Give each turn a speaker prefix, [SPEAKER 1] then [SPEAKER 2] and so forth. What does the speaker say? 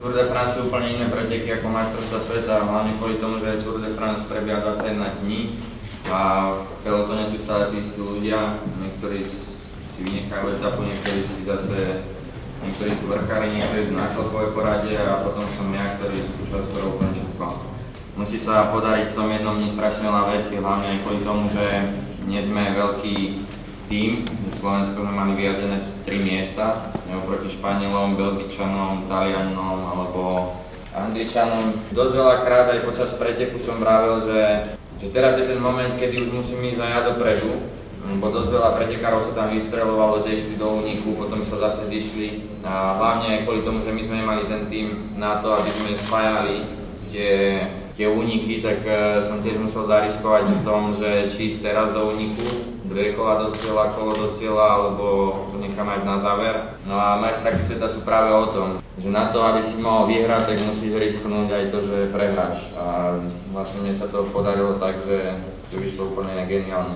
[SPEAKER 1] Tour de France sú úplne iné preteky ako majstrovstvá sveta, hlavne kvôli tomu, že Tour de France prebieha 21 dní a v pelotone sú stále tí istí ľudia, niektorí si vynechajú etapu, niektorí sú vrchári, niektorí sú na celkovej porade a potom som ja, ktorý skúšal skoro úplne všetko. Musí sa podariť v tom jednom dni strašne veľa vecí, hlavne aj kvôli tomu, že nie sme veľký tým, v Slovensku sme mali vyjazdené 3 miesta, oproti Španielom, Belgičanom, Talianom alebo Angličanom. Dosť veľakrát aj počas preteku som vravel, že teraz je ten moment, kedy už musím ísť aj ja dopredu, bo dosť veľa pretekárov sa tam vystreľovalo, že išli do úniku, potom sa zase zišli a hlavne aj kvôli tomu, že my sme nemali ten tým na to, aby sme spájali tie úniky, tak som tiež musel zariskovať v tom, že či ísť teraz do úniku, 2 kola do cieľa, kolo do cieľa, alebo nechám aj na záver. No a majstrovstvá sveta sú práve o tom, že na to, aby si mohol vyhrať, tak musíš risknúť aj to, že prehráš. A vlastne mne sa to podarilo tak, že to vyšlo úplne geniálne.